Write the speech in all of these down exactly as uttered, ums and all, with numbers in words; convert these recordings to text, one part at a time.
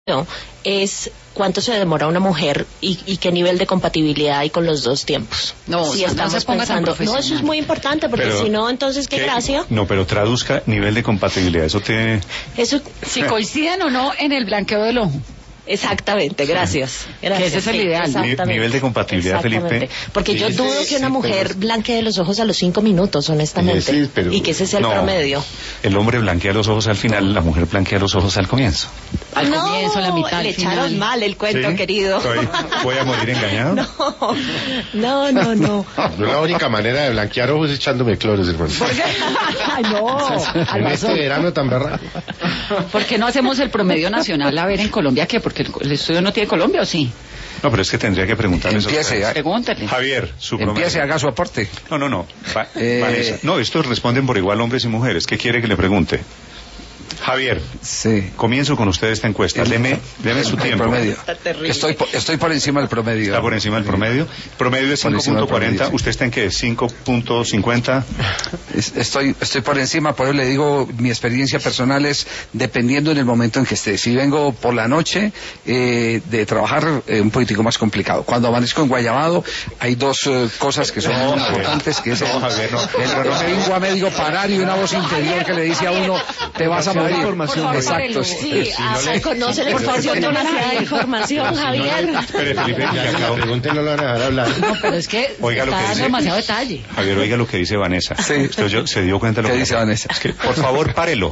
es cuánto se demora una mujer y, y qué nivel de compatibilidad hay con los dos tiempos. No, si estamos no se ponga pensando, tan no, eso es muy importante porque pero, si no, entonces qué, qué gracia. No, pero traduzca nivel de compatibilidad, eso tiene... Eso, si coinciden o no en el blanqueo del ojo. Exactamente, gracias. gracias que ese es el ideal. Ni, nivel de compatibilidad, Felipe. Porque yo dudo que una mujer blanquee los ojos a los cinco minutos, honestamente. Sí, pero, y que ese sea el no, promedio. El hombre blanquea los ojos al final, la mujer blanquea los ojos al comienzo. Al no, comienzo, a la mitad, le al final. echaron mal el cuento, ¿Sí? querido. ¿Soy, ¿Voy a morir engañado? No, no, no, no. No, la única manera de blanquear ojos es echándome clores, hermano. Ay, no. En este verano tan berraco. ¿Por qué no hacemos el promedio nacional a ver en Colombia qué? Porque el, el estudio no tiene Colombia, ¿o sí? No, pero es que tendría que preguntarle eso. Empiece, pregúntale. Javier, su promedio. Empiece, haga su aporte. No, no, no. Va, eh... Vanessa. No, estos responden por igual hombres y mujeres. ¿Qué quiere que le pregunte? Javier, sí. Comienzo con usted esta encuesta. El, deme, deme su tiempo. Promedio. Estoy, por, estoy por encima del promedio. Está por encima del promedio. Promedio es cinco punto cuarenta. ¿Usted está en qué? ¿cinco punto cincuenta? Estoy, estoy por encima, por eso le digo, mi experiencia personal es dependiendo en el momento en que esté. Si vengo por la noche eh, de trabajar, eh, un político más complicado. Cuando amanezco en Guayabado, hay dos eh, cosas que son no, muy importantes, que es el, no, Javier, no. el, el domingo a medio parar y una voz interior que le dice a uno, te vas a morir. Información. Exacto. Sí, sí ah, no le... conoce por favor demasiada información, Javier. Pero Felipe, la pregunta no lo van a dejar hablar. No, pero es que oiga está dando demasiado detalle. Javier, oiga lo que dice Vanessa. Sí. Usted yo, se dio cuenta de lo ¿Qué que dice Vanessa? Es que, por favor, párelo.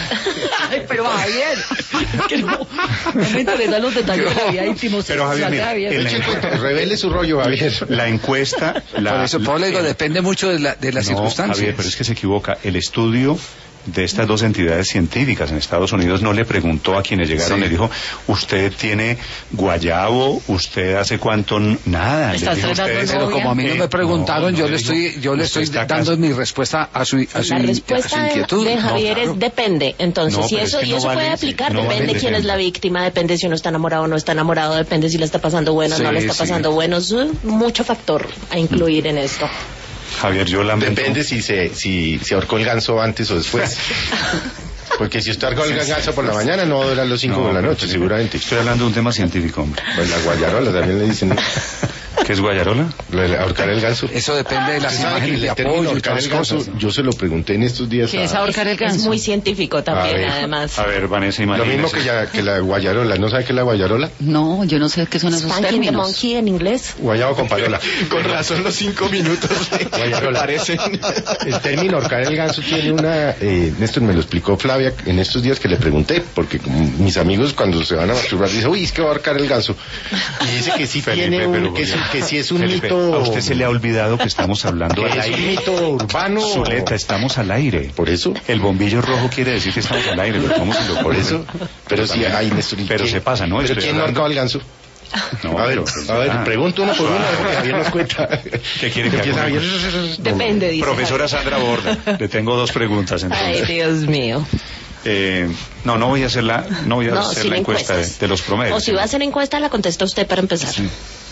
Ay, pero Javier, que no, no me interesan los detalles de la vida íntima. Pero Javier, mira, Javier. La... revele su rollo, Javier. La encuesta... La... Por eso, por le digo, el... depende mucho de, la, de las no, circunstancias. Javier, pero es que se equivoca. El estudio de estas dos entidades científicas en Estados Unidos no le preguntó a quienes llegaron, sí. Le dijo, usted tiene guayabo, usted hace cuánto, nada. ¿Estás le dijo usted, pero como a mí no me preguntaron, no, no yo le estoy, yo le estoy dando mi respuesta a su, a su, la respuesta a su inquietud. de Javier no, claro. es depende, entonces, no, si eso, es que y no eso vale, puede aplicar, no depende vale quién es la víctima, depende si uno está enamorado o no está enamorado, depende si le está pasando bueno o sí, no le está pasando sí. bueno, es mucho factor a incluir en esto. Javier, yo lamento. Depende si se, si se ahorcó el ganso antes o después. Porque si usted ahorcó el ganso por la mañana, no va a durar los cinco no, de la noche, seguramente. Estoy hablando de un tema científico, hombre. Pues la guayarola también le dicen. ¿Qué es guayarola? Ahorcar el ganso. Eso depende de las imágenes de apoyo y todas las cosas. Yo se lo pregunté en estos días. ¿Qué es ahorcar el ganso? Es muy científico también, a ver, además. A ver, Vanessa, imagínese. Lo mismo que, ya, que la guayarola. ¿No sabe qué es la guayarola? No, yo no sé qué son esos Spanking términos. the monkey en inglés. Guayabo con parola. Con razón los cinco minutos guayarola. parecen. El término ahorcar el ganso tiene una... Eh, Néstor me lo explicó Flavia en estos días que le pregunté, porque mis amigos cuando se van a masturbar dicen, uy, es que va a ahorcar el ganso. Y dice que sí Felipe, tiene un... Pero, que, sí, que sí es un Felipe, mito... A usted se le ha olvidado que estamos hablando al aire. Es un mito urbano. Zuleta, estamos al aire. Por eso. El bombillo rojo quiere decir que estamos al aire, pero ¿cómo se lo Por eso. Pero sí, hay Néstor. Pero se pasa, ¿no? ¿Pero quién no ahorcaba el ganso? No, a ver, pero, a ver, ah, pregunto uno por uno, porque Javier nos cuenta. ¿Qué quiere que haga? Depende, dice. Profesora Sandra Borda, le tengo dos preguntas entonces. Ay, Dios mío. Eh, no, no voy a hacer la, no voy a no, hacer la encuesta de, de los promedios. O si va a hacer encuesta, la contesta usted para empezar. Sí.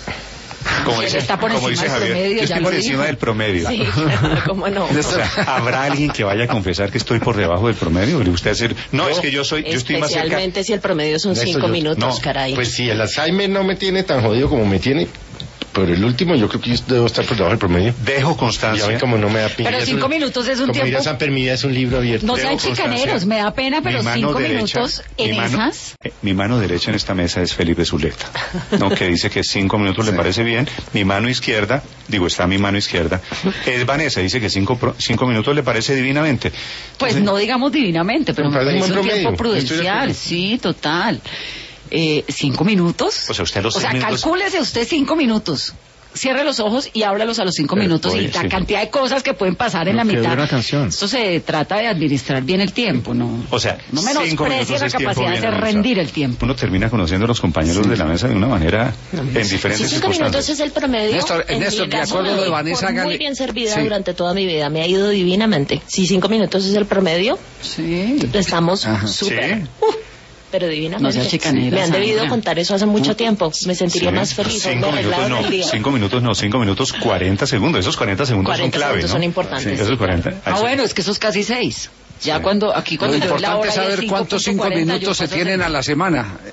Como dice, está por como encima dice del Javier, promedio, yo estoy ya por lo encima dijo. del promedio. Sí, ¿cómo no? O sea, ¿habrá alguien que vaya a confesar que estoy por debajo del promedio? ¿Le usted hacer? No, no, es que yo soy, yo estoy más cerca. Especialmente si el promedio son Néstor, cinco yo, minutos, no, caray. Pues si el Alzheimer no me tiene tan jodido como me tiene, pero el último yo creo que yo debo estar por debajo del promedio. Dejo constancia. Ya ven como no me da pena. Pero cinco minutos es un como tiempo. Como San Permida es un libro abierto. No sean chicaneros, me da pena, pero cinco derecha, minutos en mi mano, esas. Eh, mi mano derecha en esta mesa es Felipe Zuleta, ¿no? Que dice que cinco minutos sí. Le parece bien. Mi mano izquierda, digo, está mi mano izquierda, es Vanessa, dice que cinco, pro, cinco minutos le parece divinamente. Pues Entonces, no digamos divinamente, pero me parece un, un tiempo promedio. prudencial, sí, total. Eh, ¿Cinco minutos? O sea, usted los O sea, minutos... calcúlese usted cinco minutos. Cierre los ojos y ábralos a los cinco Pero minutos y la sí. cantidad de cosas que pueden pasar en no, la mitad. Una canción. Esto se trata de administrar bien el tiempo, ¿no? O sea, no menosprecie la capacidad de hacer rendir el tiempo. Uno termina conociendo a los compañeros sí. de la mesa de una manera no, en diferentes si cinco minutos es el promedio. Néstor, en Néstor, mi de acuerdo de Vanessa, por muy bien servida sí. durante toda mi vida, me ha ido divinamente. Si cinco minutos es el promedio, sí. estamos súper. Sí. Uh, pero divinamente. No sea chicanera, me han debido Sandra. contar eso hace mucho tiempo. Me sentiría sí. más feliz. Cinco minutos no, cinco minutos no, cinco minutos cuarenta segundos. Esos cuarenta segundos cuarenta son clave, segundos ¿no? son importantes. Sí, esos cuarenta. Ah, bueno, es que eso es casi seis. Ya sí. cuando aquí cuando lo importante es saber cuántos cinco minutos se tienen a la semana.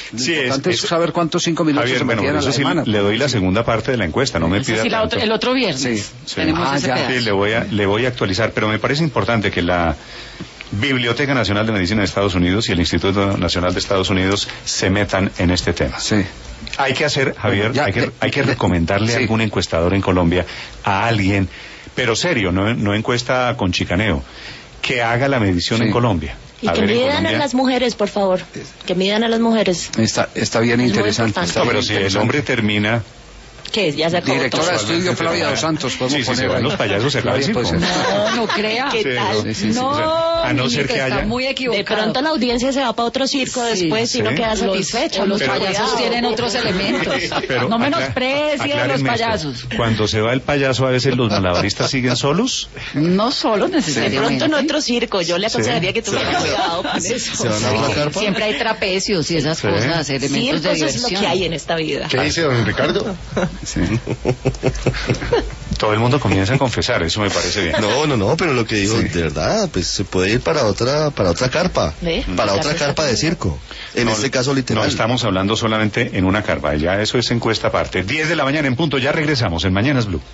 Lo Sí, importante es, es, saber cuántos cinco minutos Javier, se bueno, metían a eso la sí, semana. le doy la segunda parte de la encuesta, no me pida Sí, la tanto. otra- el otro viernes Sí, sí. tenemos Ah, ese ya. pedazo. Sí, le voy a le voy a actualizar, pero me parece importante que la Biblioteca Nacional de Medicina de Estados Unidos y el Instituto Nacional de Estados Unidos se metan en este tema. Sí. Hay que hacer, Javier, Ya, hay que de- hay que de- recomendarle sí. a algún encuestador en Colombia, a alguien, pero serio, no, no encuesta con chicaneo, que haga la medición Sí. en Colombia. Y A que ver, en midan Colombia- a las mujeres, por favor. Que midan a las mujeres. Está, está bien Es muy interesante. importante. está No, bien pero si el interesante. hombre termina... ¿Qué? Ya se acabó Directora de todo. estudio Flavia Dos Santos, podemos Sí, sí, poner se van ahí. los payasos, se acaba el Flavia, circo. pues, No, no crea. ¿Qué Sí, tal? sí, sí, sí. No, O sea, a no mijito, ser que está haya- muy De equivocado. pronto la audiencia se va para otro circo Sí, después si no sí. queda Los- satisfecha. o los Pero- payasos Cuidado. tienen otros elementos. Pero no acla- menosprecie a los aclárenme esto. payasos. Cuando se va el payaso, a veces los malabaristas siguen solos. No solo De necesariamente. pronto en otro circo. Yo le aconsejaría que tuviera cuidado con eso. ¿Se van a otra carpa? Siempre hay trapecios y esas Sí. cosas, elementos de Circos es lo diversión. que hay en esta vida. ¿Qué dice don Ricardo? Sí. Todo el mundo comienza a confesar, eso me parece bien. No, no, no, pero lo que dijo, de verdad, pues se puede ir para otra, para otra carpa, ¿Ve? para Ya otra se carpa está de circo. En No, este caso literal. No estamos hablando solamente en una carpa, ya eso es encuesta aparte. diez de la mañana en punto, ya regresamos en Mañanas Blue.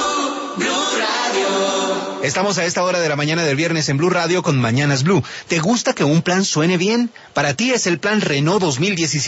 Estamos a esta hora de la mañana del viernes en Blue Radio con Mañanas Blue. ¿Te gusta que un plan suene bien? Para ti es el plan Renault dos mil diecisiete.